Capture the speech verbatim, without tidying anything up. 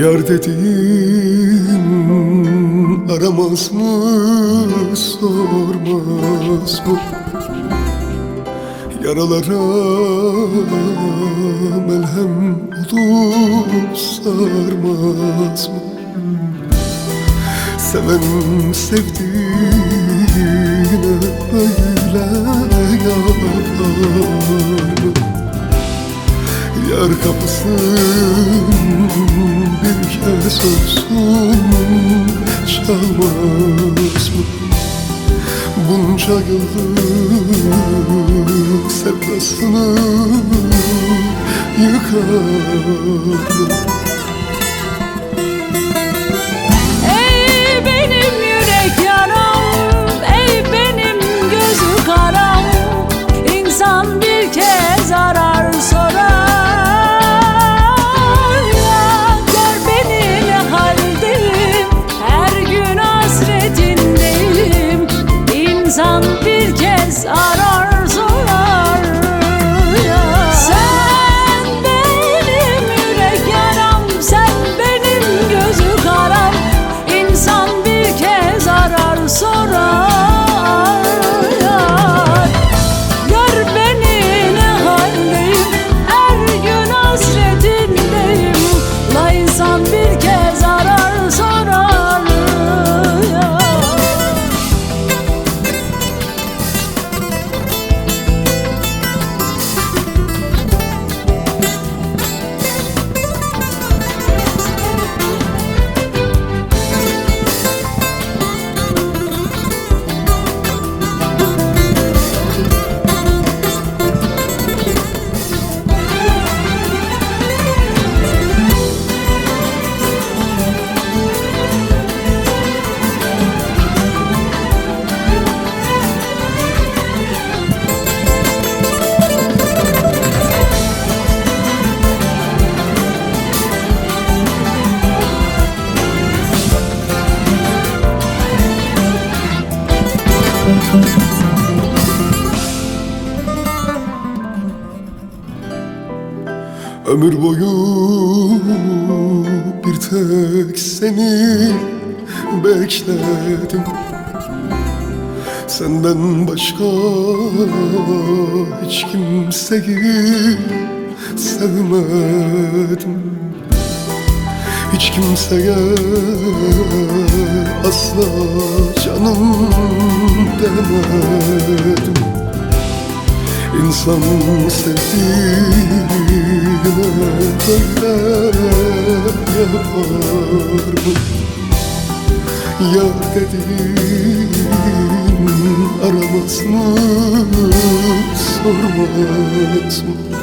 Yar dediğin aramaz mı, sormaz mı? Yaralara melhem olup sarmaz mı? Seven sevdiğine böyle yapar mı? Yar kapısın bir kez olsun çalmaz mı? Bunca yıllık sevdasını yıkar mı? Ey benim yürek yaram, ey benim gözü karam, İnsan bir kez arar sorar. İnsan bir kez arar sorar ya. Sen benim yürek yaram, sen benim gözü karam, İnsan bir kez arar sorar ya. Gör beni ne haldeyim, her gün hasretindeyim. La insan bir kez arar sorar ya. Ömür boyu bir tek seni bekledim. Senden başka hiç kimseyi sevmedim. Hiç kimseye asla canım demedim. İnsan sevdiğine böyle yapar mı? Yar dediğin aramaz mı, sormaz mı?